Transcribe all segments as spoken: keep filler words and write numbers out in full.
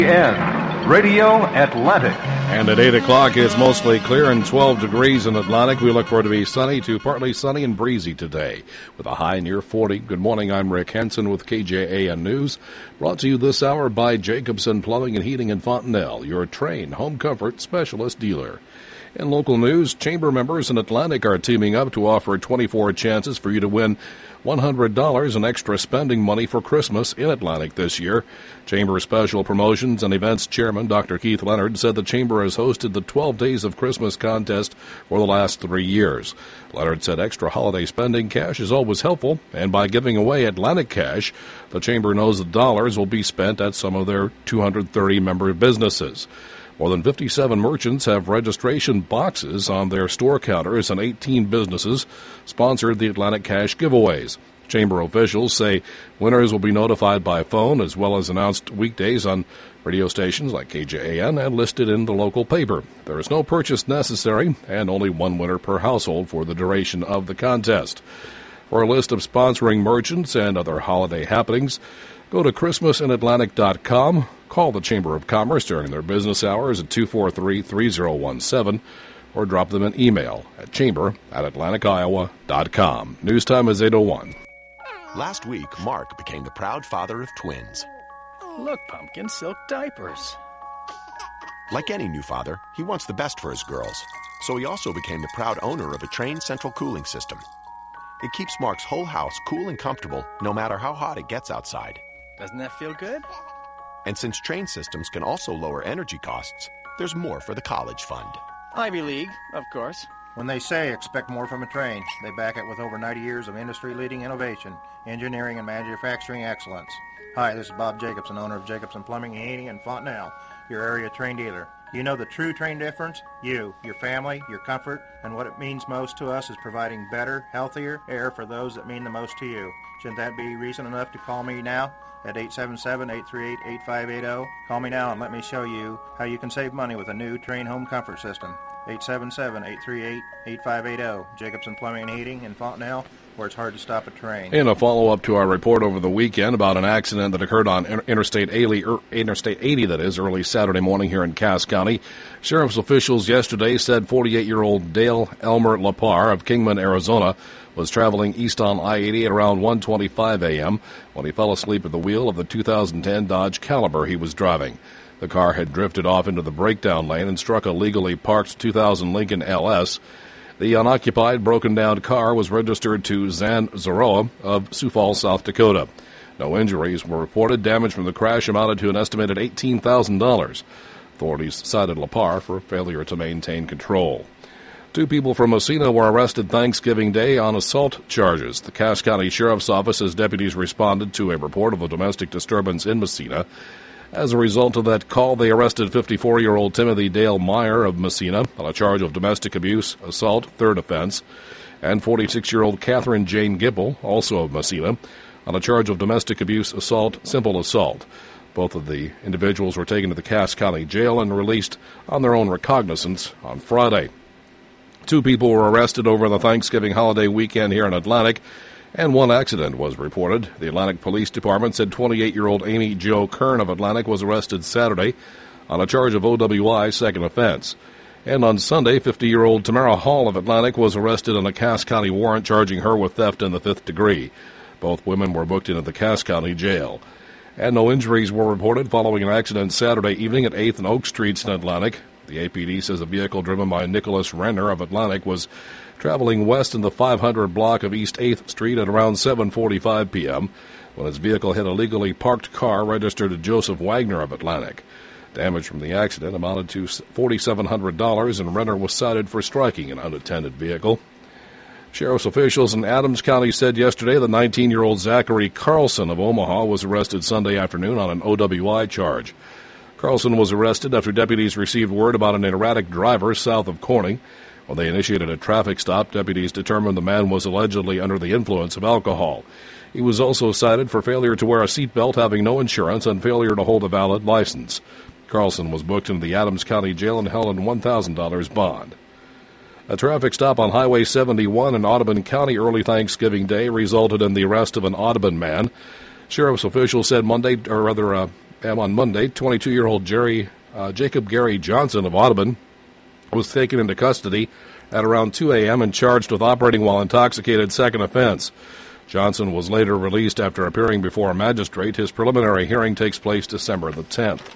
N Radio Atlantic. And at eight o'clock, it's mostly clear and twelve degrees in Atlantic. We look for it to be sunny to partly sunny and breezy today with a high near forty. Good morning, I'm Rick Henson with K J A N News. Brought to you this hour by Jacobson Plumbing and Heating in Fontenelle, your trained home comfort specialist dealer. In local news, Chamber members in Atlantic are teaming up to offer twenty-four chances for you to win one hundred dollars in extra spending money for Christmas in Atlantic this year. Chamber Special Promotions and Events Chairman Doctor Keith Leonard said the Chamber has hosted the twelve Days of Christmas contest for the last three years. Leonard said extra holiday spending cash is always helpful, and by giving away Atlantic cash, the Chamber knows the dollars will be spent at some of their two hundred thirty member businesses. More than fifty-seven merchants have registration boxes on their store counters, and eighteen businesses sponsored the Atlantic Cash giveaways. Chamber officials say winners will be notified by phone as well as announced weekdays on radio stations like K J A N and listed in the local paper. There is no purchase necessary and only one winner per household for the duration of the contest. For a list of sponsoring merchants and other holiday happenings, go to Christmas in Atlantic dot com. Call the Chamber of Commerce during their business hours at two four three, three zero one seven or drop them an email at chamber at atlantic iowa dot com. News time is eight oh one. Last week, Mark became the proud father of twins. Look, Pumpkin, silk diapers. Like any new father, he wants the best for his girls, so he also became the proud owner of a Trane central cooling system. It keeps Mark's whole house cool and comfortable no matter how hot it gets outside. Doesn't that feel good? And since Trane systems can also lower energy costs, there's more for the college fund. Ivy League, of course. When they say expect more from a Trane, they back it with over ninety years of industry-leading innovation, engineering, and manufacturing excellence. Hi, this is Bob Jacobson, owner of Jacobson Plumbing and Heating in Fontenelle, your area Trane dealer. You know the true Trane difference? You, your family, your comfort, and what it means most to us is providing better, healthier air for those that mean the most to you. Shouldn't that be reason enough to call me now at eight seven seven, eight three eight, eight five eight zero? Call me now and let me show you how you can save money with a new Trane home comfort system. eight seven seven, eight three eight, eight five eight zero. Jacobson Plumbing and Heating in Fontenelle, where it's hard to stop a train. In a follow-up to our report over the weekend about an accident that occurred on Interstate eighty, Interstate eighty, that is, early Saturday morning here in Cass County, sheriff's officials yesterday said forty-eight-year-old Dale Elmer Lapar of Kingman, Arizona, was traveling east on I eighty at around one twenty-five a.m. when he fell asleep at the wheel of the two thousand ten Dodge Caliber he was driving. The car had drifted off into the breakdown lane and struck a legally parked two thousand Lincoln L S. The unoccupied, broken-down car was registered to Zan Zoroa of Sioux Falls, South Dakota. No injuries were reported. Damage from the crash amounted to an estimated eighteen thousand dollars. Authorities cited Lapar for failure to maintain control. Two people from Massena were arrested Thanksgiving Day on assault charges. The Cass County Sheriff's Office says deputies responded to a report of a domestic disturbance in Massena. As a result of that call, they arrested fifty-four-year-old Timothy Dale Meyer of Massena on a charge of domestic abuse, assault, third offense, and forty-six-year-old Catherine Jane Gibble, also of Massena, on a charge of domestic abuse, assault, simple assault. Both of the individuals were taken to the Cass County Jail and released on their own recognizance on Friday. Two people were arrested over the Thanksgiving holiday weekend here in Atlantic, and one accident was reported. The Atlantic Police Department said twenty-eight-year-old Amy Jo Kern of Atlantic was arrested Saturday on a charge of O W I, second offense. And on Sunday, fifty-year-old Tamara Hall of Atlantic was arrested on a Cass County warrant charging her with theft in the fifth degree. Both women were booked into the Cass County Jail. And no injuries were reported following an accident Saturday evening at eighth and Oak Streets in Atlantic. The A P D says a vehicle driven by Nicholas Renner of Atlantic was traveling west in the five hundred block of East eighth Street at around seven forty-five p.m. when his vehicle hit a legally parked car registered to Joseph Wagner of Atlantic. Damage from the accident amounted to four thousand seven hundred dollars, and Renner was cited for striking an unattended vehicle. Sheriff's officials in Adams County said yesterday that nineteen-year-old Zachary Carlson of Omaha was arrested Sunday afternoon on an O W I charge. Carlson was arrested after deputies received word about an erratic driver south of Corning. When they initiated a traffic stop, deputies determined the man was allegedly under the influence of alcohol. He was also cited for failure to wear a seatbelt, having no insurance, and failure to hold a valid license. Carlson was booked into the Adams County Jail and held on one thousand dollars bond. A traffic stop on Highway seventy-one in Audubon County early Thanksgiving Day resulted in the arrest of an Audubon man. Sheriff's officials said Monday, or rather uh, And on Monday, twenty-two-year-old Jerry uh, Jacob Gary Johnson of Audubon was taken into custody at around two a.m. and charged with operating while intoxicated, second offense. Johnson was later released after appearing before a magistrate. His preliminary hearing takes place December the tenth.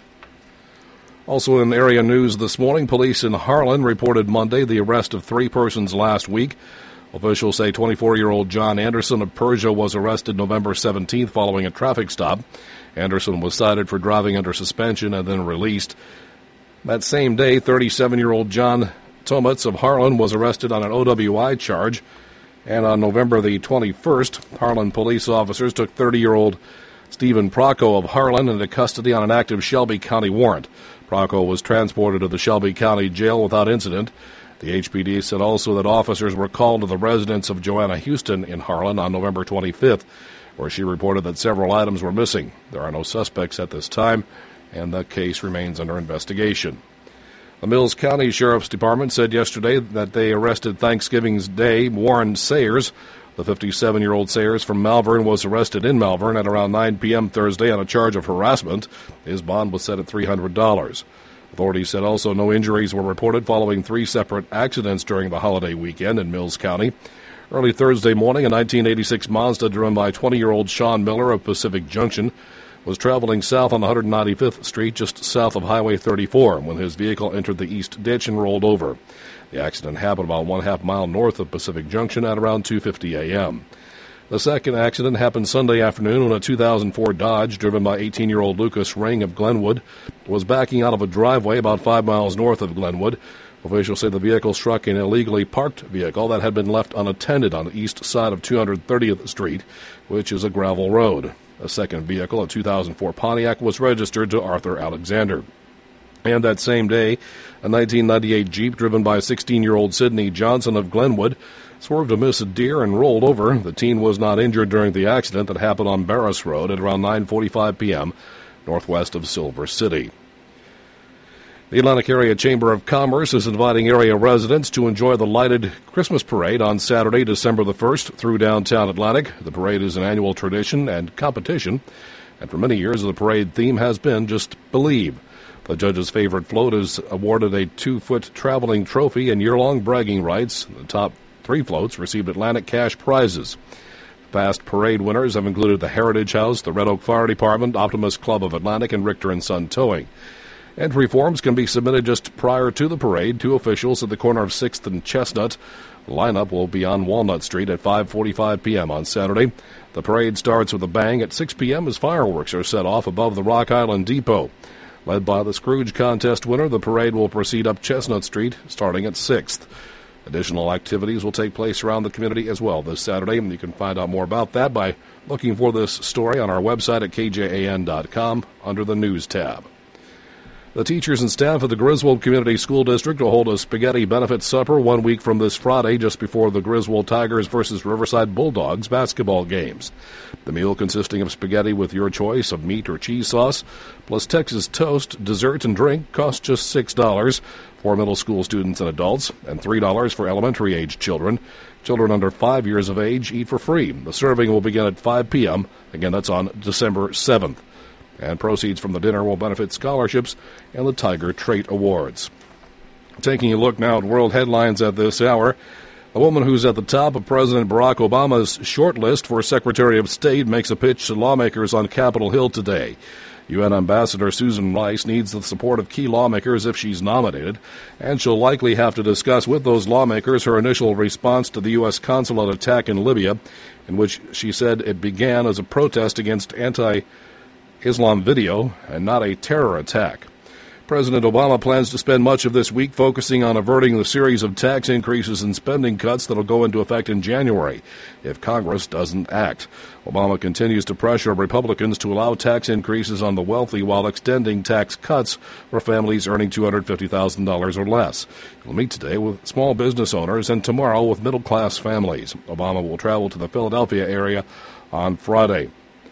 Also in area news this morning, police in Harlan reported Monday the arrest of three persons last week. Officials say twenty-four-year-old John Anderson of Persia was arrested November seventeenth following a traffic stop. Anderson was cited for driving under suspension and then released. That same day, thirty-seven-year-old John Tomitz of Harlan was arrested on an O W I charge. And on November the twenty-first, Harlan police officers took thirty-year-old Stephen Procco of Harlan into custody on an active Shelby County warrant. Procco was transported to the Shelby County Jail without incident. The H P D said also that officers were called to the residence of Joanna Houston in Harlan on November twenty-fifth, where she reported that several items were missing. There are no suspects at this time, and the case remains under investigation. The Mills County Sheriff's Department said yesterday that they arrested Thanksgiving's Day Warren Sayers. The fifty-seven-year-old Sayers from Malvern was arrested in Malvern at around nine p.m. Thursday on a charge of harassment. His bond was set at three hundred dollars. Authorities said also no injuries were reported following three separate accidents during the holiday weekend in Mills County. Early Thursday morning, a nineteen eighty-six Mazda driven by twenty-year-old Sean Miller of Pacific Junction was traveling south on one hundred ninety-fifth Street just south of Highway thirty-four when his vehicle entered the east ditch and rolled over. The accident happened about one half mile north of Pacific Junction at around two fifty a.m. The second accident happened Sunday afternoon when a two thousand four Dodge, driven by eighteen-year-old Lucas Ring of Glenwood, was backing out of a driveway about five miles north of Glenwood. Officials say the vehicle struck an illegally parked vehicle that had been left unattended on the east side of two hundred thirtieth Street, which is a gravel road. A second vehicle, a two thousand four Pontiac, was registered to Arthur Alexander. And that same day, a nineteen ninety-eight Jeep driven by sixteen-year-old Sidney Johnson of Glenwood swerved to miss a deer and rolled over. The teen was not injured during the accident that happened on Barris Road at around nine forty-five p.m. northwest of Silver City. The Atlantic Area Chamber of Commerce is inviting area residents to enjoy the lighted Christmas parade on Saturday, December the first, through downtown Atlantic. The parade is an annual tradition and competition, and for many years the parade theme has been Just Believe. The judge's favorite float is awarded a two-foot traveling trophy and year-long bragging rights. The top three floats received Atlantic cash prizes. Past parade winners have included the Heritage House, the Red Oak Fire Department, Optimist Club of Atlantic, and Richter and Son Towing. Entry forms can be submitted just prior to the parade to officials at the corner of sixth and Chestnut. The lineup will be on Walnut Street at five forty-five p.m. on Saturday. The parade starts with a bang at six p.m. as fireworks are set off above the Rock Island Depot. Led by the Scrooge contest winner, the parade will proceed up Chestnut Street, starting at sixth. Additional activities will take place around the community as well this Saturday, and you can find out more about that by looking for this story on our website at k j a n dot com under the News tab. The teachers and staff of the Griswold Community School District will hold a spaghetti benefit supper one week from this Friday, just before the Griswold Tigers versus Riverside Bulldogs basketball games. The meal, consisting of spaghetti with your choice of meat or cheese sauce, plus Texas toast, dessert, and drink, costs just six dollars for middle school students and adults, and three dollars for elementary-age children. Children under five years of age eat for free. The serving will begin at five p.m. Again, that's on December seventh. And proceeds from the dinner will benefit scholarships and the Tiger Trait Awards. Taking a look now at world headlines at this hour, a woman who's at the top of President Barack Obama's short list for Secretary of State makes a pitch to lawmakers on Capitol Hill today. U N Ambassador Susan Rice needs the support of key lawmakers if she's nominated, and she'll likely have to discuss with those lawmakers her initial response to the U S consulate attack in Libya, in which she said it began as a protest against anti- Islam video and not a terror attack. President Obama plans to spend much of this week focusing on averting the series of tax increases and spending cuts that will go into effect in January if Congress doesn't act. Obama continues to pressure Republicans to allow tax increases on the wealthy while extending tax cuts for families earning two hundred fifty thousand dollars or less. He'll meet today with small business owners and tomorrow with middle-class families. Obama will travel to the Philadelphia area on Friday.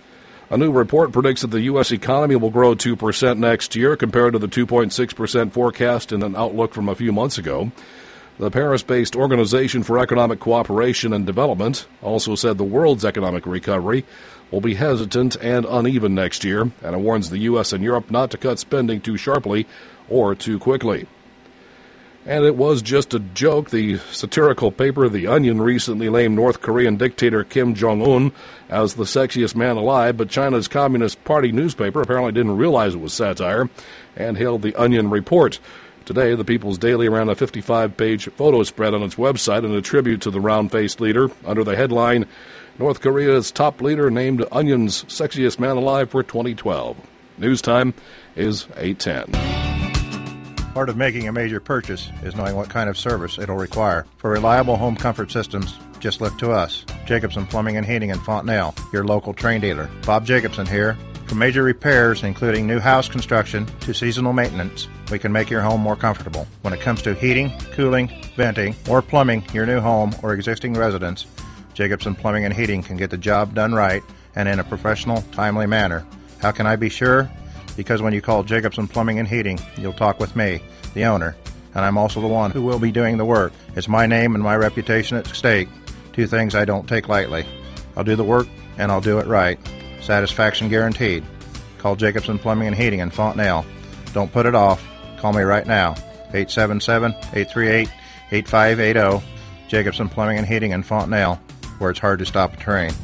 A new report predicts that the U S economy will grow two percent next year compared to the two point six percent forecast in an outlook from a few months ago. The Paris-based Organization for Economic Cooperation and Development also said the world's economic recovery will be hesitant and uneven next year, and it warns the U S and Europe not to cut spending too sharply or too quickly. And it was just a joke. The satirical paper The Onion recently named North Korean dictator Kim Jong-un as the sexiest man alive, but China's Communist Party newspaper apparently didn't realize it was satire and hailed The Onion report. Today, the People's Daily ran a fifty-five page photo spread on its website in a tribute to the round-faced leader under the headline, North Korea's top leader named Onion's sexiest man alive for twenty twelve. News time is eight ten. Part of making a major purchase is knowing what kind of service it'll require. For reliable home comfort systems, just look to us. Jacobson Plumbing and Heating in Fontenelle, your local Trane dealer. Bob Jacobson here. For major repairs, including new house construction to seasonal maintenance, we can make your home more comfortable. When it comes to heating, cooling, venting, or plumbing your new home or existing residence, Jacobson Plumbing and Heating can get the job done right and in a professional, timely manner. How can I be sure? Because when you call Jacobson Plumbing and Heating, you'll talk with me, the owner, and I'm also the one who will be doing the work. It's my name and my reputation at stake, two things I don't take lightly. I'll do the work, and I'll do it right. Satisfaction guaranteed. Call Jacobson Plumbing and Heating in Fontenelle. Don't put it off. Call me right now, eight seven seven, eight three eight, eight five eight zero, Jacobson Plumbing and Heating in Fontenelle, where it's hard to stop a train.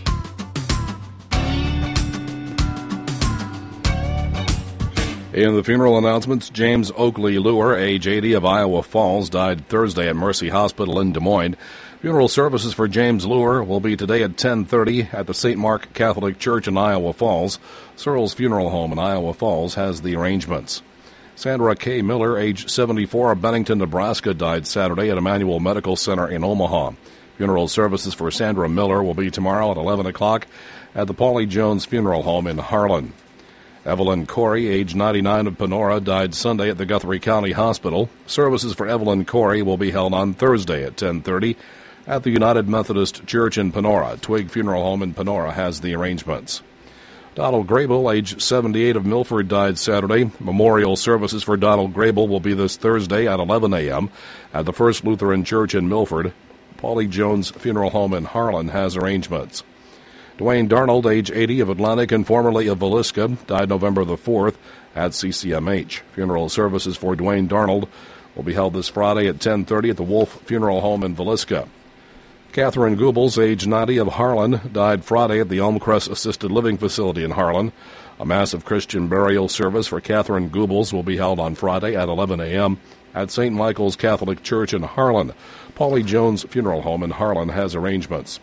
In the funeral announcements, James Oakley Lure, age eighty, of Iowa Falls, died Thursday at Mercy Hospital in Des Moines. Funeral services for James Lure will be today at ten thirty at the Saint Mark Catholic Church in Iowa Falls. Searles Funeral Home in Iowa Falls has the arrangements. Sandra K. Miller, age seventy-four, of Bennington, Nebraska, died Saturday at Emmanuel Medical Center in Omaha. Funeral services for Sandra Miller will be tomorrow at eleven o'clock at the Paulie Jones Funeral Home in Harlan. Evelyn Corey, age ninety-nine, of Panora, died Sunday at the Guthrie County Hospital. Services for Evelyn Corey will be held on Thursday at ten thirty at the United Methodist Church in Panora. Twig Funeral Home in Panora has the arrangements. Donald Grable, age seventy-eight, of Milford, died Saturday. Memorial services for Donald Grable will be this Thursday at eleven a.m. at the First Lutheran Church in Milford. Paulie Jones Funeral Home in Harlan has arrangements. Dwayne Darnold, age eighty, of Atlantic and formerly of Villisca, died November the fourth at C C M H. Funeral services for Dwayne Darnold will be held this Friday at ten thirty at the Wolf Funeral Home in Villisca. Catherine Goebbels, age ninety, of Harlan, died Friday at the Elmcrest Assisted Living Facility in Harlan. A massive Christian burial service for Catherine Goebbels will be held on Friday at eleven a.m. at Saint Michael's Catholic Church in Harlan. Paulie Jones Funeral Home in Harlan has arrangements.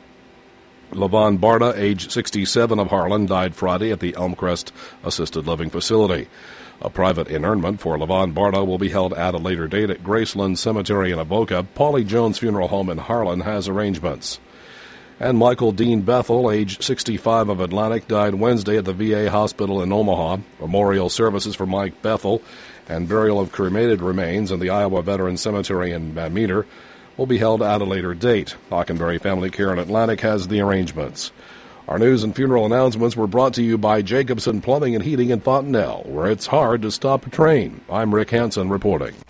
Levon Barda, age sixty-seven, of Harlan, died Friday at the Elmcrest Assisted Living Facility. A private interment for Levon Barda will be held at a later date at Graceland Cemetery in Avoca. Paulie Jones Funeral Home in Harlan has arrangements. And Michael Dean Bethel, age sixty-five, of Atlantic, died Wednesday at the V A hospital in Omaha. Memorial services for Mike Bethel and burial of cremated remains in the Iowa Veterans Cemetery in Van Meter will be held at a later date. Hockenberry Family Care in Atlantic has the arrangements. Our news and funeral announcements were brought to you by Jacobson Plumbing and Heating in Fontenelle, where it's hard to stop a train. I'm Rick Hansen reporting.